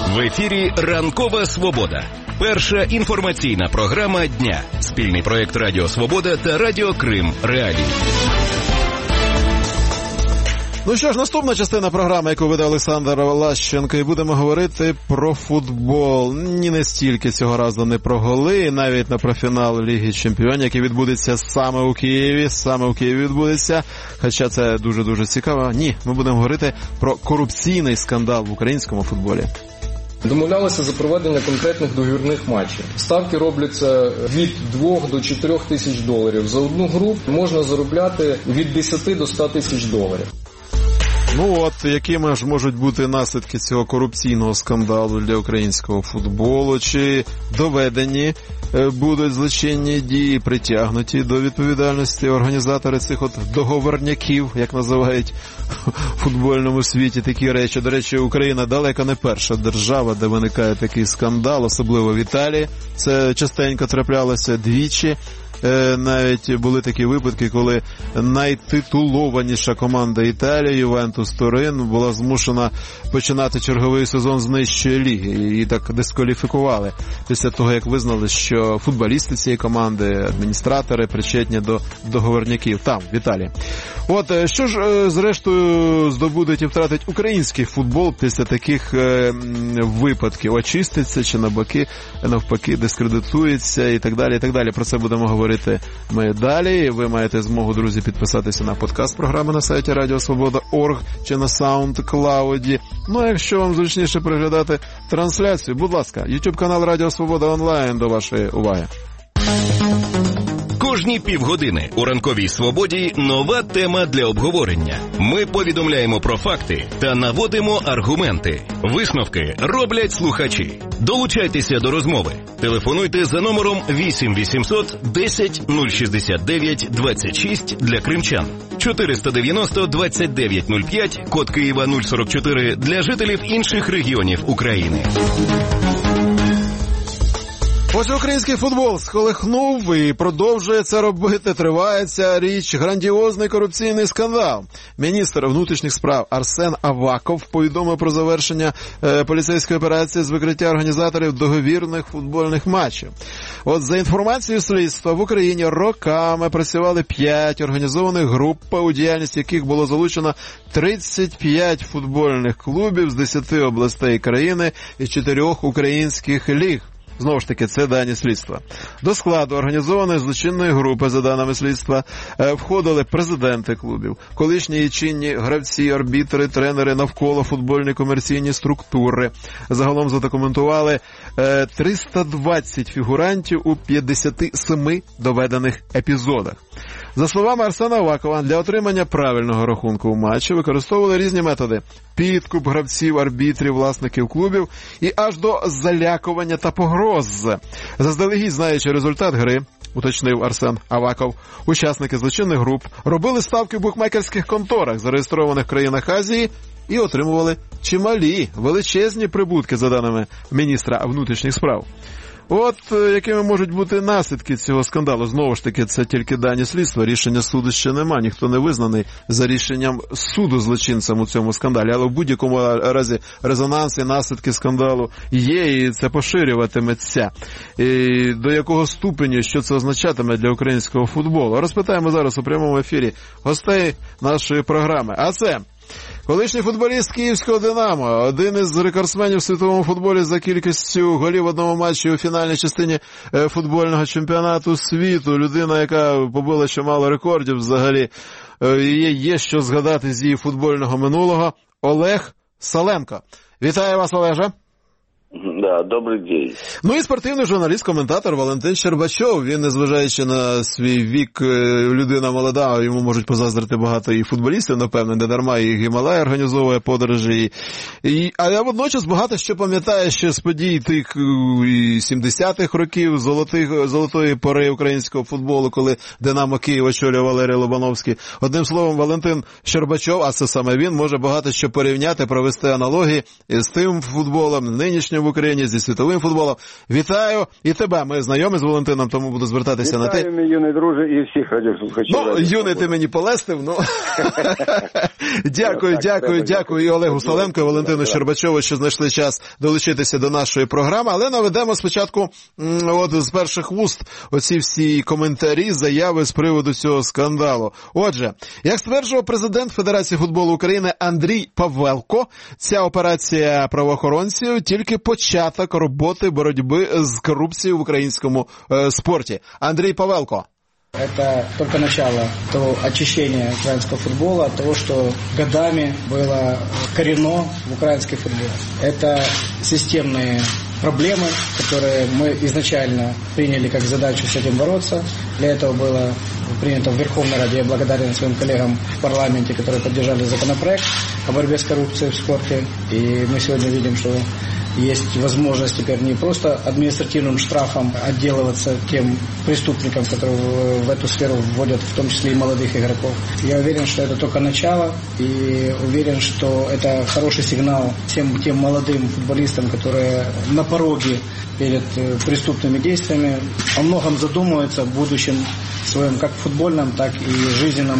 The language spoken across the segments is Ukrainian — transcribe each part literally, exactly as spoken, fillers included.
В ефірі «Ранкова Свобода». Перша інформаційна програма дня. Спільний проєкт Радіо Свобода та Радіо Крим Реалії. Ну що ж, наступна частина програми, яку веде Олександр Лащенко, і будемо говорити про футбол. Ні, не стільки цього разу не про голи, навіть не про фінал Ліги Чемпіонів, який відбудеться саме у Києві, саме у Києві відбудеться, хоча це дуже-дуже цікаво. Ні, ми будемо говорити про корупційний скандал в українському футболі. Домовлялися за проведення конкретних договірних матчів. Ставки робляться від двох до чотирьох тисяч доларів. За одну гру можна заробляти від десяти до ста тисяч доларів. Ну от, якими ж можуть бути наслідки цього корупційного скандалу для українського футболу? Чи доведені будуть злочинні дії, притягнуті до відповідальності організатори цих от договорняків, як називають у футбольному світі такі речі? До речі, Україна далеко не перша держава, де виникає такий скандал, особливо в Італії. Це частенько траплялося двічі. Навіть були такі випадки, коли найтитулованіша команда Італії, Ювентус Турин, була змушена починати черговий сезон з нижчої ліги. Її так дискваліфікували після того, як визнали, що футболісти цієї команди, адміністратори причетні до договорняків там, в Італії. От, що ж, зрештою, здобудуть і втратить український футбол після таких е, випадків? Очиститься чи навпаки, навпаки дискредитується і так далі, і так далі. Про це будемо говорити ми далі. Ви маєте змогу, друзі, підписатися на подкаст програми на сайті радіо свобода крапка орг чи на SoundCloud. Ну, а якщо вам зручніше переглядати трансляцію, будь ласка, YouTube-канал Радіо Свобода онлайн до вашої уваги. Кожні півгодини у «Ранковій Свободі» нова тема для обговорення. Ми повідомляємо про факти та наводимо аргументи. Висновки роблять слухачі. Долучайтеся до розмови. Телефонуйте за номером вісім вісімсот десять нуль шістдесят дев'ять двадцять шість для кримчан. чотириста дев'яносто двадцять дев'ять нуль п'ять, код Києва нуль сорок чотири для жителів інших регіонів України. Ось український футбол сколихнув і продовжує це робити. Триває ця річ, грандіозний корупційний скандал. Міністр внутрішніх справ Арсен Аваков повідомив про завершення е, поліцейської операції з викриття організаторів договірних футбольних матчів. От за інформацією слідства, в Україні роками працювали п'ять організованих груп, у діяльність яких було залучено тридцять п'ять футбольних клубів з десяти областей країни і чотирьох українських ліг. Знову ж таки, це дані слідства. До складу організованої злочинної групи, за даними слідства, входили президенти клубів, колишні і чинні гравці, арбітри, тренери навколо футбольні комерційні структури. Загалом задокументували триста двадцять фігурантів у п'ятдесят сім доведених епізодах. За словами Арсена Авакова, для отримання правильного рахунку в матчі використовували різні методи. Підкуп гравців, арбітрів, власників клубів і аж до залякування та погроз. Заздалегідь, знаючи результат гри, уточнив Арсен Аваков, учасники злочинних груп робили ставки в букмекерських конторах, зареєстрованих в країнах Азії, і отримували чималі, величезні прибутки, за даними міністра внутрішніх справ. От якими можуть бути наслідки цього скандалу. Знову ж таки, це тільки дані слідства, рішення суду ще нема, ніхто не визнаний за рішенням суду злочинцем у цьому скандалі. Але в будь-якому разі резонанс і наслідки скандалу є, і це поширюватиметься. І до якого ступеню, що це означатиме для українського футболу? Розпитаємо зараз у прямому ефірі гостей нашої програми. А це колишній футболіст київського «Динамо», один із рекордсменів в світовому футболі за кількістю голів в одному матчі у фінальній частині футбольного чемпіонату світу. Людина, яка побила чимало рекордів взагалі. Є, є що згадати з її футбольного минулого. Олег Саленко. Вітаю вас, Олеже. Да, добрий день. Ну і спортивний журналіст-коментатор Валентин Щербачов. Він, незважаючи на свій вік, людина молода, йому можуть позаздрити багато і футболістів, напевно, не дарма і Гімалай організовує подорожі. І, а я водночас багато що пам'ятаю ще з подій тих і сімдесятих років, золотих, золотої пори українського футболу, коли «Динамо» Київ очолював Валерій Лобановський. Одним словом, Валентин Щербачов, а це саме він, може багато що порівняти, провести аналогії з тим футболом, нинішнім в Україні, зі світовим футболом. Вітаю і тебе. Ми знайомі з Валентином, тому буду звертатися Вітаю, на ти. Вітаю, мій юний друже, і всіх радіослухачів. Ну, юний ти мені полестив, ну. Дякую, дякую, дякую і Олегу Саленко, і Валентину Щербачову, що знайшли час долучитися до нашої програми. Але наведемо спочатку от з перших вуст оці всі коментарі, заяви з приводу цього скандалу. Отже, як стверджував президент Федерації футболу України Андрій Павелко, ця операція правоохоронців тільки початок роботи боротьби з корупцією в українському е, спорті. Андрій Павелко. Это только начало того очищения украинского футбола, от того, что годами было корено в украинский футбол. Это системные проблемы, которые мы изначально приняли как задачу с этим бороться. Для этого было принято в Верховной Раде. Я благодарен своим коллегам в парламенте, которые поддержали законопроект о борьбе с коррупцией в спорте. И мы сегодня видим, что есть возможность теперь не просто административным штрафом отделываться тем преступникам, которые в эту сферу вводят, в том числе и молодых игроков. Я уверен, что это только начало, и уверен, что это хороший сигнал всем тем молодым футболистам, которые на пороге перед преступными действиями, о многом задумываются в будущем своем, как футбольном, так и жизненном.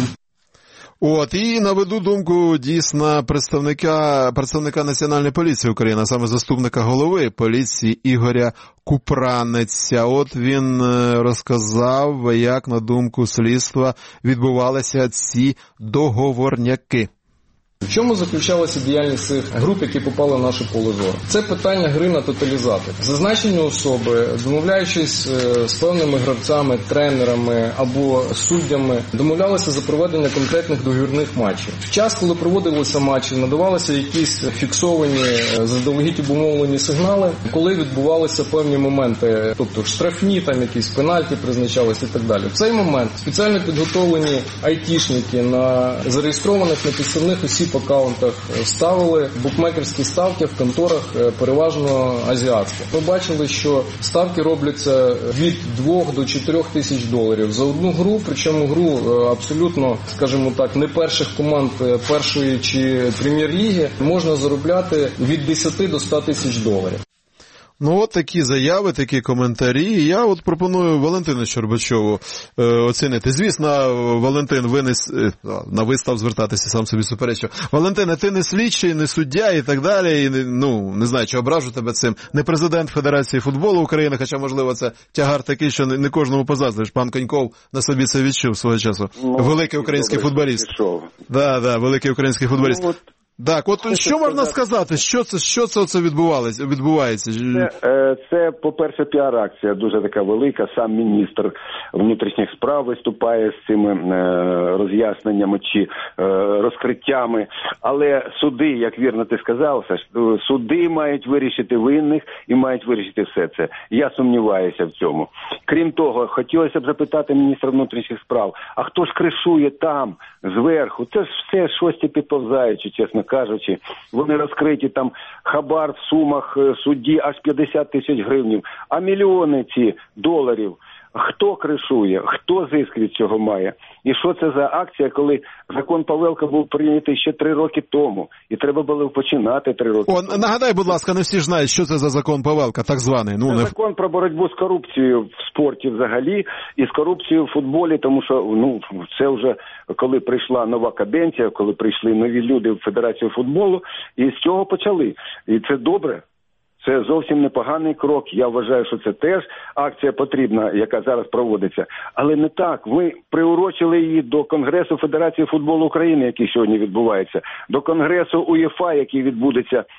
От, і наведу думку дійсно представника, представника Національної поліції України, а саме заступника голови поліції Ігоря Купранеця. От він розказав, як, на думку слідства, відбувалися ці договорняки. В чому заключалася діяльність цих груп, які попали в наше поле зору? Це питання гри на тоталізатор. Зазначені особи, домовляючись з певними гравцями, тренерами або суддями, домовлялися за проведення конкретних договірних матчів. В час, коли проводилися матчі, надавалися якісь фіксовані, заздалегідь обумовлені сигнали, коли відбувалися певні моменти, тобто штрафні, там якісь пенальті призначалися і так далі. В цей момент спеціально підготовлені айтішники на зареєстрованих на підставних осіб в акаунтах ставили букмекерські ставки в конторах переважно азіатських. Ми бачили, що ставки робляться від двох до чотирьох тисяч доларів за одну гру, причому гру абсолютно, скажімо так, не перших команд першої чи прем'єр-ліги, можна заробляти від десяти до ста тисяч доларів. Ну, от такі заяви, такі коментарі. І я от пропоную Валентину Щербачову е, оцінити. Звісно, Валентин, ви не, е, на ви став звертатися, сам собі суперечив. Валентине, ти не слідчий, не суддя і так далі. І, ну, не знаю, чи ображу тебе цим. Не президент Федерації футболу України, хоча, можливо, це тягар такий, що не, не кожному позаздриш. Пан Коньков на собі це відчув свого часу. Ну, великий український футболіст. Так, да, да, великий український футболіст. Ну, от... Так, от це що можна сказати? Що це, що це, це відбувалося, відбувається? Це, це, по-перше, піар-акція дуже така велика. Сам міністр внутрішніх справ виступає з цими е, роз'ясненнями чи е, розкриттями. Але суди, як вірно ти сказав, суди мають вирішити винних і мають вирішити все це. Я сумніваюся в цьому. Крім того, хотілося б запитати міністра внутрішніх справ, а хто ж кришує там, зверху? Це ж все шості підповзаючи, чесно кажучи, вони розкриті, там хабар в сумах судді аж п'ятдесят тисяч гривень, а мільйони ці доларів. Хто кришує? Хто зиск від цього має? І що це за акція, коли закон Павелка був прийнятий ще три роки тому? І треба було починати три роки О, тому. Нагадай, будь ласка, не всі ж знають, що це за закон Павелка, так званий. Ну, це не... закон про боротьбу з корупцією в спорті взагалі і з корупцією в футболі, тому що ну це вже коли прийшла нова каденція, коли прийшли нові люди в Федерацію футболу, і з цього почали. І це добре. Це зовсім непоганий крок. Я вважаю, що це теж акція потрібна, яка зараз проводиться. Але не так. Ви приурочили її до Конгресу Федерації футболу України, який сьогодні відбувається, до Конгресу УЄФА, який відбудеться е,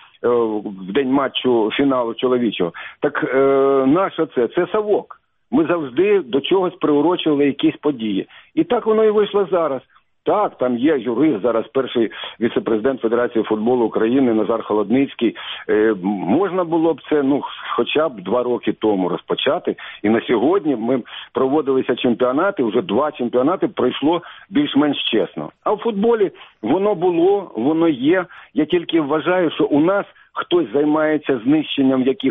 в день матчу фіналу чоловічого. Так е, наше це? Це совок. Ми завжди до чогось приурочили якісь події. І так воно і вийшло зараз. Так, там є юрист, зараз перший віце-президент Федерації футболу України Назар Холодницький. Е, можна було б це, ну, хоча б два роки тому розпочати. І на сьогодні ми проводилися чемпіонати, вже два чемпіонати пройшло більш-менш чесно. А в футболі воно було, воно є. Я тільки вважаю, що у нас хтось займається знищенням якихось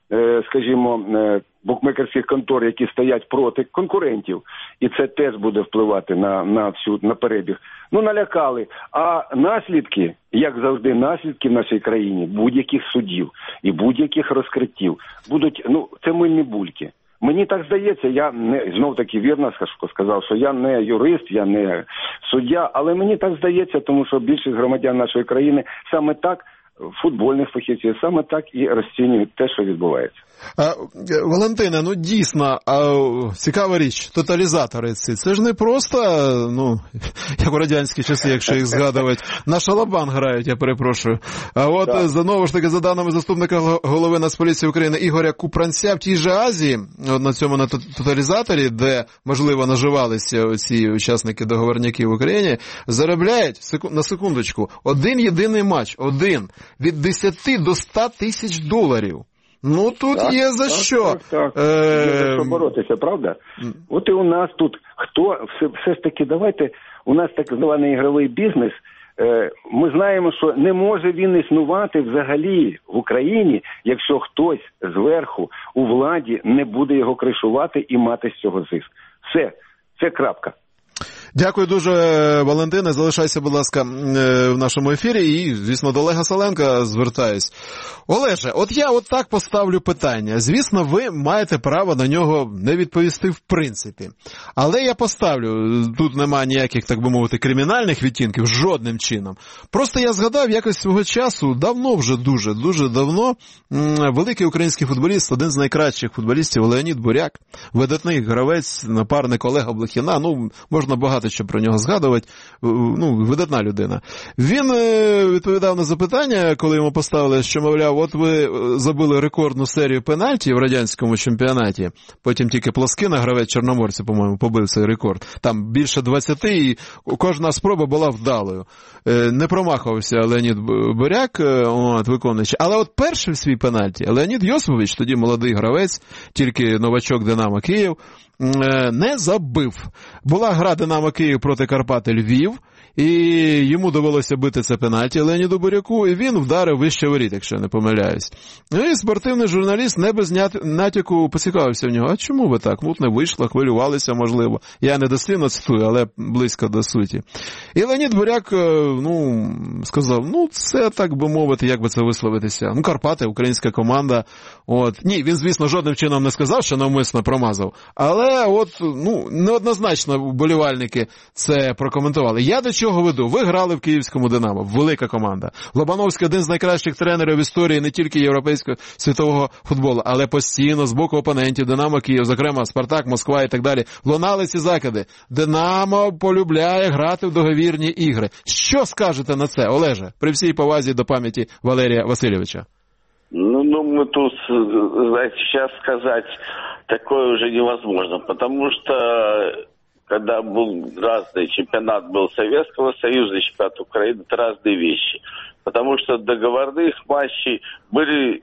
скажімо, букмекерських контор, які стоять проти конкурентів, і це теж буде впливати на, на всю, на перебіг. Ну, налякали. А наслідки, як завжди, наслідки в нашій країні будь-яких судів і будь-яких розкриттів будуть, ну, це мильні бульки. Мені так здається, я не, знов таки вірно сказав, що я не юрист, я не суддя, але мені так здається, тому що більшість громадян нашої країни саме так, футбольних фахівців, саме так і розцінюють те, що відбувається. А, Валентине, ну дійсно, а, цікава річ, тоталізатори ці, це ж не просто, ну, як у радянські часи, якщо їх згадувати, на шалабан грають, я перепрошую. А от, так. знову ж таки, за даними заступника голови Нацполіції України Ігоря Купранця, в тій же Азії, от на цьому на тоталізаторі, де, можливо, наживалися ці учасники договорняків в Україні, заробляють, на секундочку, один єдиний матч, один, від десяти до ста тисяч доларів. Ну, тут так, є за так, що. Так, так. Е... Є за що боротися, правда? От і у нас тут, хто, все, все ж таки, давайте, у нас так званий ігровий бізнес, е, ми знаємо, що не може він існувати взагалі в Україні, якщо хтось зверху у владі не буде його кришувати і мати з цього зиск. Все, це крапка. Дякую дуже, Валентине. Залишайся, будь ласка, в нашому ефірі. І, звісно, до Олега Саленка звертаюсь. Олеже, от я от так поставлю питання. Звісно, ви маєте право на нього не відповісти в принципі. Але я поставлю, тут немає ніяких, так би мовити, кримінальних відтінків, жодним чином. Просто я згадав якось свого часу, давно вже, дуже, дуже давно, великий український футболіст, один з найкращих футболістів, Леонід Буряк, видатний гравець, напарник Олега Блохіна, ну, можна багато що про нього згадувати, ну, видатна людина. Він відповідав на запитання, коли йому поставили, що, мовляв, от ви забили рекордну серію пенальті в радянському чемпіонаті, потім тільки Плоскина, гравець Чорноморця, по-моєму, побив цей рекорд. Там більше двадцяти, і кожна спроба була вдалою. Не промахувався Леонід Буряк, от, виконуючи. Але от перший свій пенальті Леонід Йосипович, тоді молодий гравець, тільки новачок Динамо Київ, не забив. Була гра Динамо Київ проти Карпати Львів, і йому довелося бити це пенальті Леоніду Буряку, і він вдарив вище воріт, якщо я не помиляюсь. І спортивний журналіст не без натяку поцікавився в нього, а чому ви так? Мут не вийшло, хвилювалися, можливо. Я не дослівно цитую, але близько до суті. І Леонід Буряк, ну, сказав, ну, це, так би мовити, як би це висловитися. Ну, Карпати, українська команда. От. Ні, він, звісно, жодним чином не сказав, що навмисно промазав. Але от, ну, неоднозначно вболівальники це прокоментували. Я до чого веду? Ви грали в київському Динамо, велика команда. Лобановський один з найкращих тренерів в історії не тільки європейського світового футболу, але постійно з боку опонентів Динамо Київ, зокрема Спартак, Москва і так далі, лунали ці закиди. Динамо полюбляє грати в договірні ігри. Що скажете на це, Олеже, при всій повазі до пам'яті Валерія Васильовича? Ну, ну, мы тут, знаете, сейчас сказать такое уже невозможно, потому что когда был разный чемпионат был Советского Союза, чемпионат Украины, это разные вещи. Потому что договорных матчей были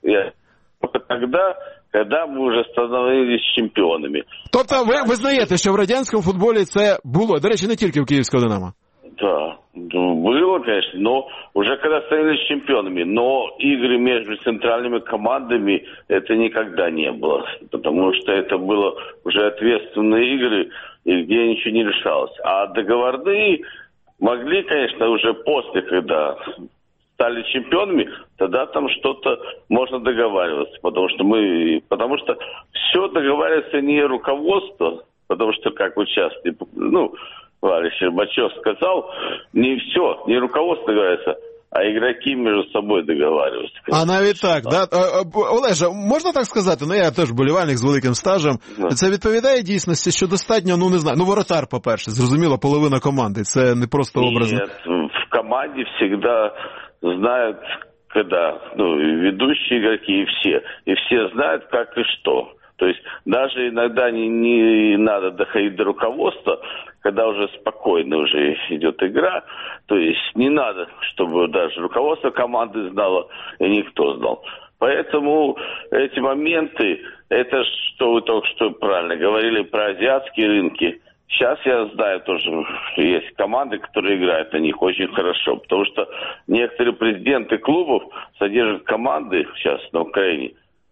только тогда, когда ми вже становились чемпіонами. Тобто ви визнаєте, що в радянському футболі це було, до речі, не тільки в київському Динамо? Да, было, конечно, но уже когда становились чемпионами, но игры между центральными командами это никогда не было, потому что это было уже ответственные игры, и где ничего не решалось. А договорные могли, конечно, уже после, когда стали чемпионами, тогда там что-то можно договариваться, потому что мы, потому что все договаривается не руководство, потому что, как вот сейчас, ну, Валерий Щербачев сказал, не все, не руководство договаривается, а игроки между собой договариваются. А навіть так, да? Олеже, можна так сказати? Ну, я теж болівальник з великим стажем. Да. Це відповідає дійсності, що достатньо, ну, не знаю, ну, воротар, по-перше, зрозуміло, половина команди, це не просто образно. Нет, в команде всегда знают, когда, ну, ведущие игроки и все, и все знают, как и что. То есть даже иногда не, не надо доходить до руководства, когда уже спокойно уже идет игра, то есть не надо, чтобы даже руководство команды знало и никто знал. Поэтому эти моменты, это что вы только что правильно говорили про азиатские рынки. Сейчас я знаю тоже, что есть команды, которые играют на них очень хорошо, потому что некоторые президенты клубов содержат команды сейчас на Украине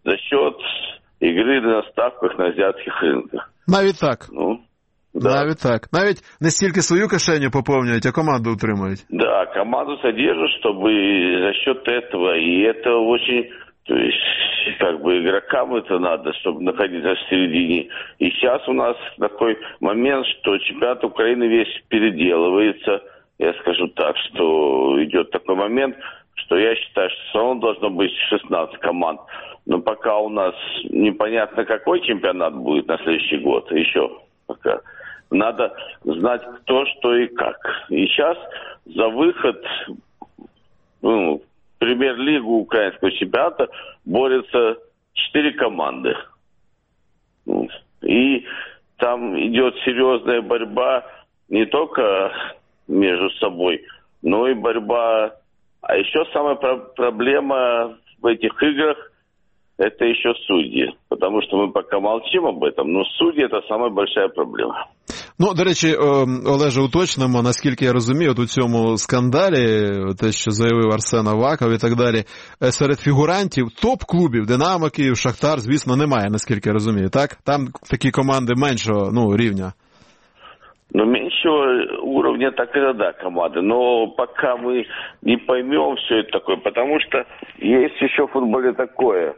за счет игры на ставках на азиатских рынках. Навіть так. Ну, да. Навіть так. Навіть не стільки свою кишеню поповнюють, а команду утримують. Да, команду содержат, чтобы за счет этого, и это очень, то есть, как бы игрокам это надо, чтобы находиться в середине. И сейчас у нас такой момент, что чемпионат Украины весь переделывается. Я скажу так, что идет такой момент, что я считаю, что все равно должно быть шестнадцать команд. Но пока у нас непонятно, какой чемпионат будет на следующий год, еще пока. Надо знать, кто, что и как. И сейчас за выход, ну, в премьер-лигу украинского чемпионата борются четыре команды. И там идет серьезная борьба не только между собой, но и борьба. А еще самая про- проблема в этих играх – это еще судьи. Потому что мы пока молчим об этом, но судьи – это самая большая проблема. Ну, до речі, Олеже, уточнимо, наскільки я розумію, от у цьому скандалі, те, що заявив Арсен Аваков і так далі, серед фігурантів топ-клубів Динамо, Київ, Шахтар, звісно, немає, наскільки я розумію, так? Там такі команди меншого, ну, рівня. Ну, меньшего уровня так и да, команды. Но пока мы не поймем все это такое, потому что есть еще в футболе такое.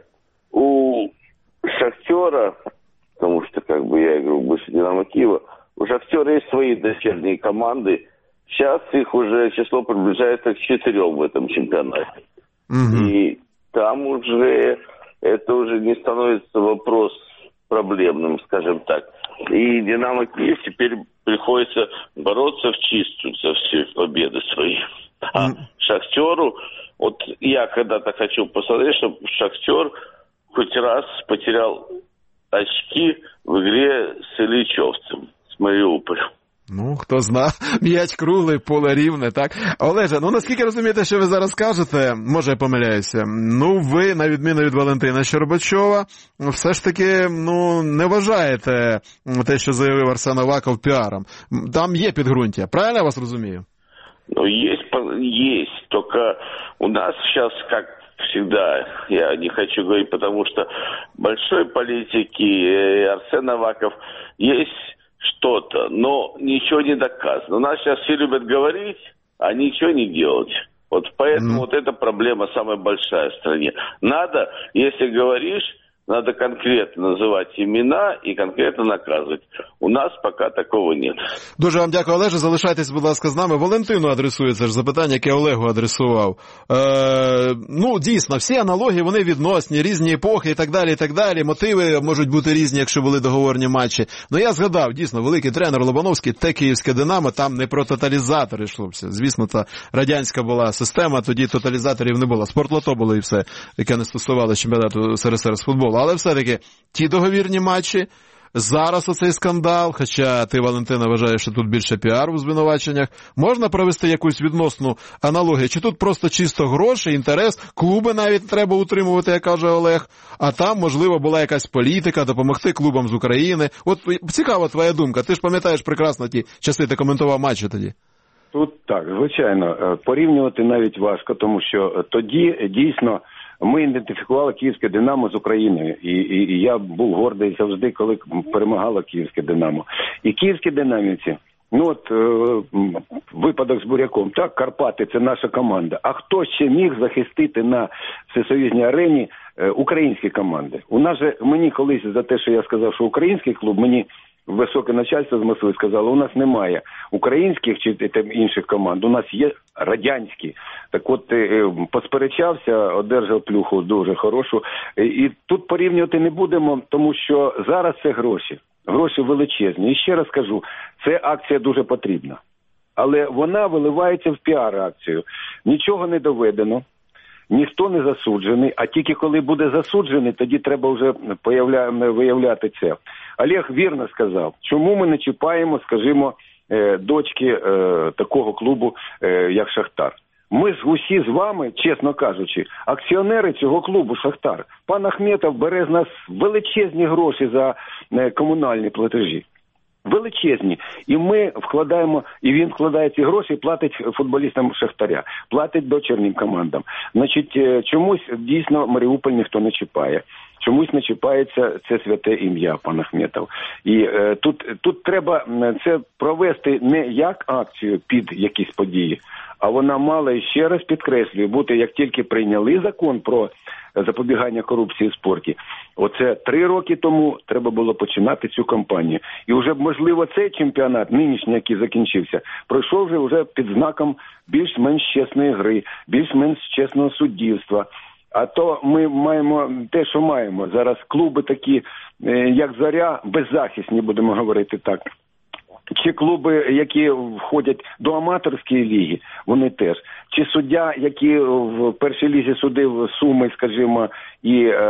У Шахтера, потому что как бы я играю в бывшей Динамо Киева, у Шахтера есть свои дочерние команды. Сейчас их уже число приближается к четырем в этом чемпионате. Угу. И там уже это уже не становится вопрос проблемным, скажем так. И Динамо Киев теперь приходится бороться в чистую за все победы свои. А mm. Шахтеру, вот я когда-то хочу посмотреть, чтобы Шахтер хоть раз потерял очки в игре с Іллічовцем, с Маріуполем. Ну, хто зна, м'яч круглий, поле рівне, так? Олеже, ну наскільки розумієте, що ви зараз кажете, може я помиляюся, ну ви, на відміну від Валентина Щербачова, все ж таки, ну, не вважаєте те, що заявив Арсен Аваков, піаром. Там є підґрунтя, правильно я вас розумію? Ну, есть, есть, только у нас сейчас, как всегда, я не хочу говорить, потому что большой политики, Арсен Аваков, есть что-то, но ничего не доказано. У нас сейчас все любят говорить, а ничего не делать. Вот поэтому mm. вот эта проблема самая большая в стране. Надо, если говоришь, надо конкретно називати імена і конкретно наказувати. У нас поки такого нет. Дуже вам дякую, Олеже. Залишайтесь, будь ласка, з нами. Валентину адресується ж запитання, яке Олегу адресував. Е, ну, дійсно, всі аналогії, вони відносні, різні епохи і так далі, і так далі. Мотиви можуть бути різні, якщо були договорні матчі. Ну, я згадав, дійсно, великий тренер Лобановський, те київське Динамо, там не про тоталізатори йшлося. Звісно, та радянська була система, тоді тоталізаторів не було. Спортлото було і все, яке не стосувалося чемпіонату СРСР з футболу. Але все-таки ті договірні матчі, зараз оцей скандал, хоча ти, Валентина, вважаєш, що тут більше піару в звинуваченнях, можна провести якусь відносну аналогію? Чи тут просто чисто гроші, інтерес, клуби навіть треба утримувати, як каже Олег, а там, можливо, була якась політика, допомогти клубам з України? От цікава твоя думка, ти ж пам'ятаєш прекрасно ті часи, ти коментував матчі тоді. Тут так, звичайно, порівнювати навіть важко, тому що тоді дійсно ми ідентифікували київське Динамо з Україною, і, і, і я був гордий завжди, коли перемагало київське Динамо. І київські динамівці, ну от е, випадок з Буряком, так, Карпати – це наша команда. А хто ще міг захистити на всесоюзній арені е, українські команди? У нас же, мені колись за те, що я сказав, що український клуб, мені високе начальство з Москви сказало, у нас немає українських чи там, інших команд, у нас є радянські. Так от посперечався, одержав плюху дуже хорошу. І тут порівнювати не будемо, тому що зараз це гроші. Гроші величезні. І ще раз кажу, це акція дуже потрібна. Але вона виливається в піар-акцію. Нічого не доведено. Ніхто не засуджений, а тільки коли буде засуджений, тоді треба вже виявляти це. Олег вірно сказав, чому ми не чіпаємо, скажімо, дочки такого клубу, як Шахтар. Ми ж усі з вами, чесно кажучи, акціонери цього клубу «Шахтар». Пан Ахметов бере з нас величезні гроші за комунальні платежі. Величезні. І ми вкладаємо, і він вкладає ці гроші, платить футболістам Шахтаря, платить дочірнім командам. Значить, чомусь дійсно Маріуполь ніхто не чіпає. чомусь не чіпається це святе ім'я, пан Ахметов. І е, тут, тут треба це провести не як акцію під якісь події, а вона мала, і ще раз підкреслюю, бути, як тільки прийняли закон про запобігання корупції в спорті, оце три роки тому треба було починати цю кампанію. І вже, можливо, цей чемпіонат, нинішній, який закінчився, пройшов вже, вже під знаком більш-менш чесної гри, більш-менш чесного суддівства. А то ми маємо те, що маємо. Зараз клуби такі, як Зоря, беззахисні, будемо говорити так. Чи клуби, які входять до аматорської ліги, вони теж. Чи суддя, які в першій лізі судив Суми, скажімо, і е,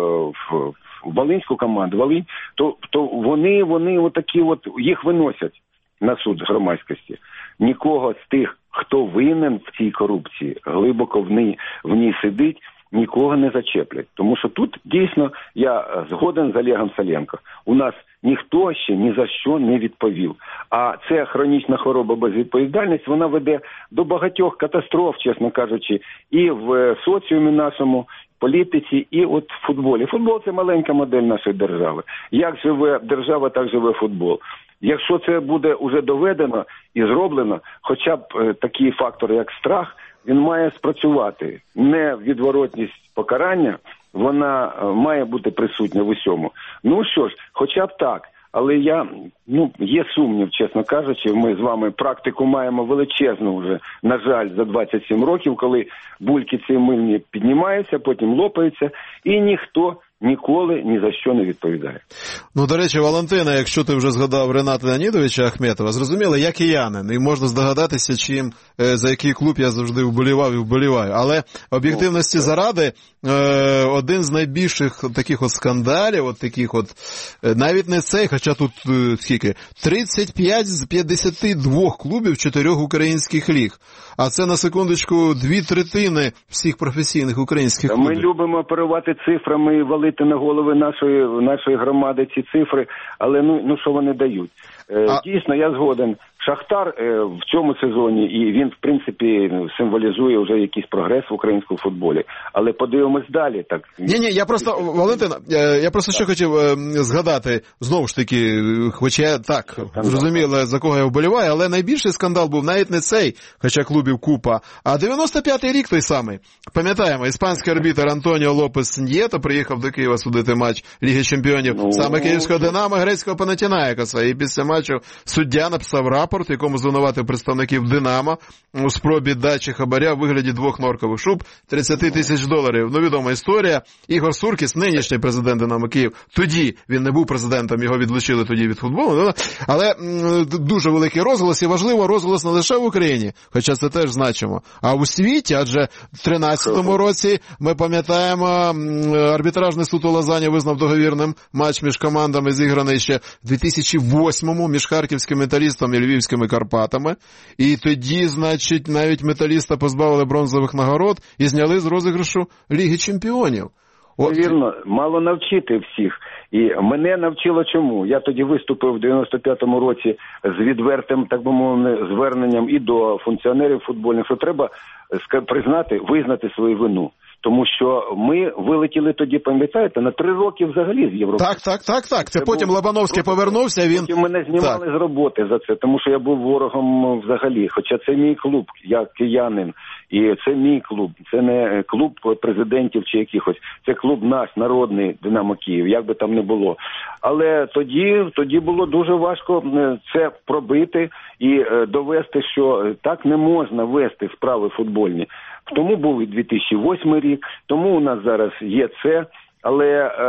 в Волинську команду, Волинь, то, то вони, вони отакі от, їх виносять на суд громадськості. Нікого з тих, хто винен в цій корупції, глибоко в ній, в ній сидить, нікого не зачеплять. Тому що тут, дійсно, я згоден з Олегом Соленко. У нас ніхто ще ні за що не відповів. А ця хронічна хвороба безвідповідальність, вона веде до багатьох катастроф, чесно кажучи, і в соціумі нашому, політиці, і от в футболі. Футбол – це маленька модель нашої держави. Як живе держава, так живе футбол. Якщо це буде уже доведено і зроблено, хоча б такий фактор, як страх, він має спрацювати. Невідворотність покарання, вона має бути присутня в усьому. Ну що ж, хоча б так. Але я, ну, є сумнів, чесно кажучи, ми з вами практику маємо величезну вже, на жаль, за двадцять сім років, коли бульки ці мильні піднімаються, потім лопаються, і ніхто ніколи ні за що не відповідає. Ну, до речі, Валентина, якщо ти вже згадав Рената Леонідовича Ахметова, зрозуміло, я киянин, і можна здогадатися, чим, за який клуб я завжди вболівав і вболіваю. Але об'єктивності заради, один з найбільших таких от скандалів, от таких от, навіть не цей, хоча тут скільки, тридцять п'ять з п'ятдесят два клубів чотирьох українських ліг. А це, на секундочку, дві третини всіх професійних українських клубів. Ми любимо оперувати цифрами і валити на голови нашої, нашої громади ці цифри, але ну, ну що вони дають? А... Дійсно, я згоден. Шахтар е, в цьому сезоні, і він, в принципі, символізує вже якийсь прогрес в українському футболі. Але подивимось далі. Так. Ні-ні, я просто, Валентина, я просто так. що хотів е, згадати, знову ж таки, хоча я так, зрозуміло, за кого я вболіваю, але найбільший скандал був навіть не цей, хоча клубів купа, а дев'яносто п'ятий рік той самий. Пам'ятаємо, іспанський арбітр Антоніо Лопес Ньєто приїхав до Києва судити матч Ліги Чемпіонів, ну, саме київського Динамо, грецького Панатінаїкоса. І після матчу суддя написав рапорт, в якому звинуватив представників Динамо у спробі дачі хабаря в вигляді двох норкових шуб, тридцять тисяч доларів. Ну, відома історія. Ігор Суркіс, нинішній президент Динамо Київ, тоді він не був президентом, його відлучили тоді від футболу, але м, дуже великий розголос, і важливо, розголос не лише в Україні, хоча це теж значимо, а у світі, адже в тринадцятому році, ми пам'ятаємо, арбітражний суд у Лозанні визнав договірним матч між командами, зіграний ще в дві тисячі восьмому між харківським Металістом і Львівськими Карпатами, і тоді, значить, навіть Металіста позбавили бронзових нагород і зняли з розіграшу Ліги Чемпіонів. От... Вірно, мало навчити всіх. І мене навчило чому? Я тоді виступив в дев'яносто п'ятому році з відвертим, так би мовити, зверненням і до функціонерів футбольних, що треба признати, визнати свою вину. Тому що ми вилетіли тоді, пам'ятаєте, на три роки взагалі з Європи. Так, так, так, так. Це, це потім був... Лобановський повернувся, він... Потім мене знімали так. з роботи за це, тому що я був ворогом взагалі. Хоча це мій клуб, я киянин, і це мій клуб. Це не клуб президентів чи якихось. Це клуб наш, народний, Динамо Київ, як би там не було. Але тоді, тоді було дуже важко це пробити і довести, що так не можна вести справи футбольні. Тому був і дві тисячі восьмий рік, тому у нас зараз є це, але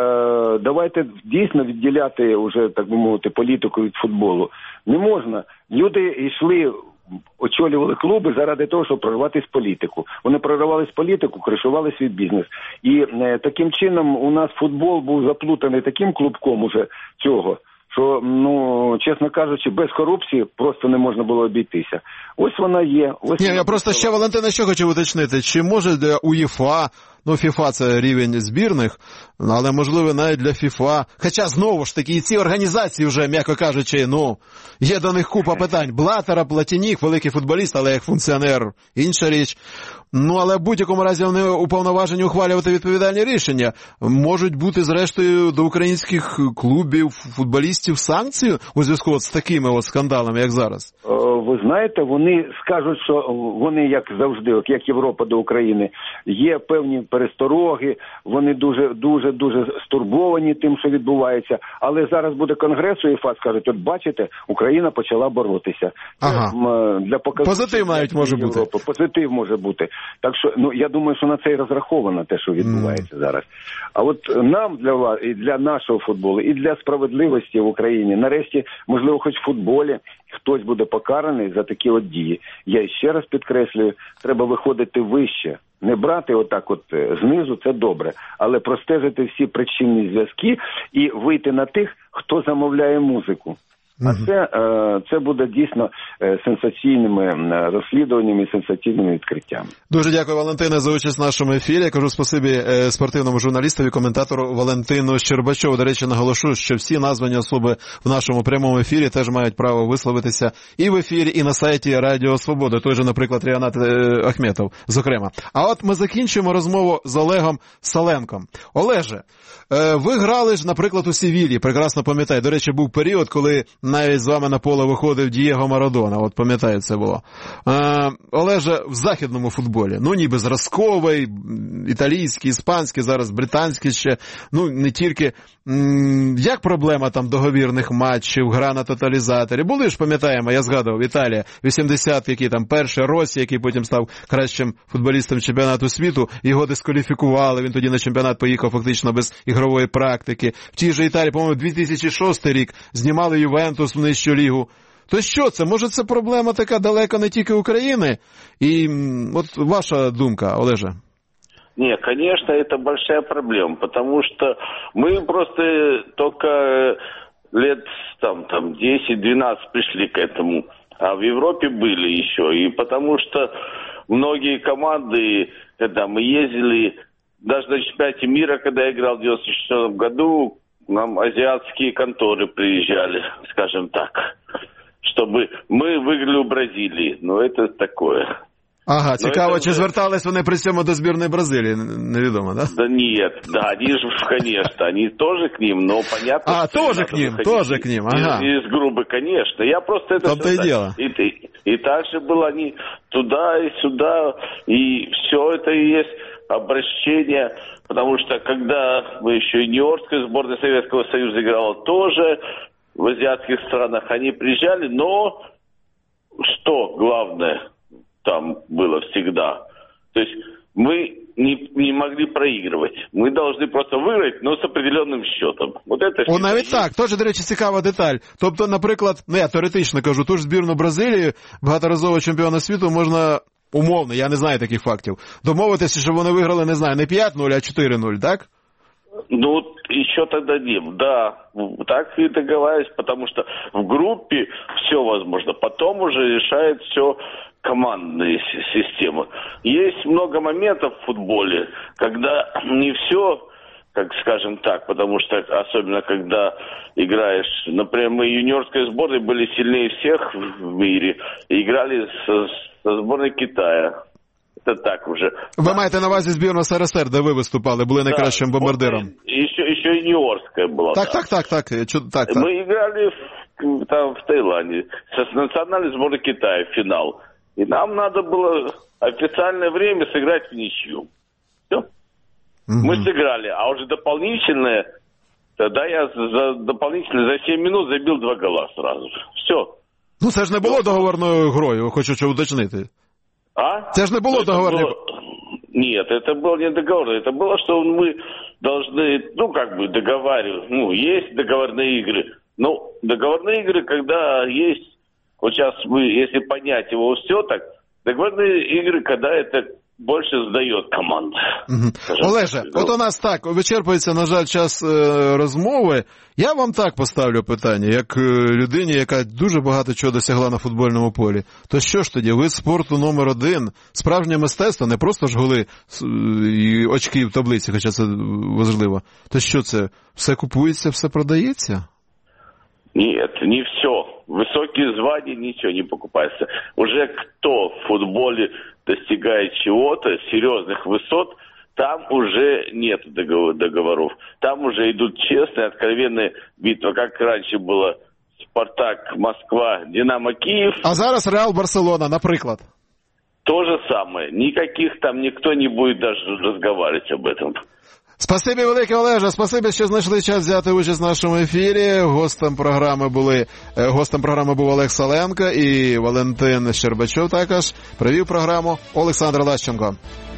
е, давайте дійсно відділяти вже, так би мовити, політику від футболу. Не можна. Люди йшли, очолювали клуби заради того, щоб прорватися в політику. Вони прорвались в політику, кришували свій бізнес. І е, таким чином у нас футбол був заплутаний таким клубком уже цього, що, ну, чесно кажучи, без корупції просто не можна було обійтися. Ось вона є. Ось Ні, вона я просто ще, Валентина, що хочу уточнити. Чи може для УЄФА, ну, ФІФА це рівень збірних, але, можливо, навіть для ФІФА, хоча, знову ж таки, і ці організації вже, м'яко кажучи, ну, є до них купа питань. Блатера, Платінік, великий футболіст, але як функціонер, інша річ. Ну, але в будь-якому разі вони уповноважені ухвалювати відповідальні рішення. Можуть бути, зрештою, до українських клубів, футболістів санкції у зв'язку з такими от скандалами, як зараз? Ви знаєте, вони скажуть, що вони, як завжди, як Європа до України, є певні перестороги, вони дуже, дуже, дуже стурбовані тим, що відбувається. Але зараз буде конгрес УЄФА, скажуть, от бачите, Україна почала боротися. Ага. Для показу, позитив навіть може Європи. бути. Позитив може бути. Так що, ну, я думаю, що на це і розраховано те, що відбувається mm. зараз. А от нам, для вас, і для нашого футболу, і для справедливості в Україні, нарешті, можливо, хоч в футболі, хтось буде покараний за такі от дії. Я ще раз підкреслюю, треба виходити вище. Не брати отак от знизу, це добре. Але простежити всі причинні зв'язки і вийти на тих, хто замовляє музику. А це, це буде дійсно сенсаційними розслідуваннями, сенсаційними відкриттями. Дуже дякую, Валентине, за участь в нашому ефірі. Я кажу спасибі спортивному журналістові, коментатору Валентину Щербачову. До речі, наголошу, що всі названі особи в нашому прямому ефірі теж мають право висловитися і в ефірі, і на сайті Радіо Свобода. Той же, наприклад, Ріанат Ахметов, зокрема. А от ми закінчуємо розмову з Олегом Саленком. Олеже, ви грали ж, наприклад, у Севілії, прекрасно пам'ятаю. До речі, був період, коли навіть з вами на поле виходив Дієго Марадона, от пам'ятаю, це було. Е, Олеже, в західному футболі, ну ніби зразковий, італійський, іспанський, зараз британський ще, ну не тільки. М- як проблема там договірних матчів, гра на тоталізаторі? Були ж, пам'ятаємо, я згадував, Італія, вісімдесят, який там перший, Росі, який потім став кращим футболістом чемпіонату світу, його дискваліфікували, він тоді на чемпіонат поїхав фактично без ігрової практики. В тій же Італії, по-моєму, дві тисячі шостий рік знімали Ювентус в нижчу лігу. То що це? Може це проблема така далека не тільки України? І от ваша думка, Олеже. Не, конечно, это большая проблема, потому что мы просто только лет там, там десять-двенадцать пришли к этому, а в Европе были еще. И потому что многие команды, когда мы ездили, даже на чемпионате мира, когда я играл в девяносто четвёртом году, нам азиатские конторы приезжали, скажем так, чтобы мы выиграли у Бразилии. Но это такое. Ага, цікаво, чи звертались вони при цьому до збірної Бразилії, невідомо, да? Да нет, да, они же, конечно, они тоже к ним, но понятно... А, тоже к ним, тоже к ним, ага. Из, из группы, конечно, я просто это... Там-то и дело. И, и, и так же было они туда и сюда, и все это и есть обращение, потому что когда мы еще юниорская сборная Советского Союза играла тоже в азиатских странах, они приезжали, но что главное... там было всегда. То есть мы не, не могли проигрывать. Мы должны просто выиграть, но з определенним счетом. Вот это О, навіть так. Тож, до речі, цікава деталь. Тобто, наприклад, ну я теоретично кажу, ту ж збірну Бразилії, багаторазового чемпіона світу, можна умовно, я не знаю таких фактів, домовитися, щоб вони виграли, не знаю, не п'ять нуль, а чотири нуль, так? Ну, еще тогда нет, да, так и договаривались, потому что в группе все возможно, потом уже решает все командные системы. Есть много моментов в футболе, когда не все, как скажем так, потому что особенно когда играешь, например, мы юниорской сборной были сильнее всех в мире, и играли со, со сборной Китая. Це так уже. Ви маєте на увазі збірну СРСР, де ви виступали, були найкращим да, бомбардиром? Еще, еще юниорская была. Так, да. так, так, так, так, так. Мы играли в, там, в Таиланде с национальной сборной Китая в финал. И нам надо было официальное время сыграть в ничью. Все. Угу. Мы сыграли, а уже дополнительное, тогда я за дополнительное за семь минут забил два гола сразу. Все. Ну це ж не було договорною грою, хочу що уточнити. А? Це ж не було договорной... Нет, это было не договор. Это было, что мы должны, ну, как бы договаривать. Ну, есть договорные игры. Ну, договорные игры, когда есть, вот сейчас мы, если понять его все так, договорные игры, когда это більше здає команда. Угу. Олеже, от у нас так, вичерпується, на жаль, час е, розмови. Я вам так поставлю питання, як е, людині, яка дуже багато чого досягла на футбольному полі. То що ж тоді, вид спорту номер один, справжнє мистецтво, не просто ж голи і очки в таблиці, хоча це важливо. То що це, все купується, все продається? Нет, не все. Высокие звания, ничего не покупается. Уже кто в футболе достигает чего-то, серьезных высот, там уже нет договоров. Там уже идут честные, откровенные битвы, как раньше было Спартак, Москва, Динамо, Киев. А зараз Реал, Барселона, наприклад. То же самое. Никаких там никто не будет даже разговаривать об этом. Спасибі велике, Олеже, спасибі, що знайшли час взяти участь в нашому ефірі. Гостем програми були, гостем програми був Олег Саленко і Валентин Щербачов також. Провів програму Олександр Лащенко.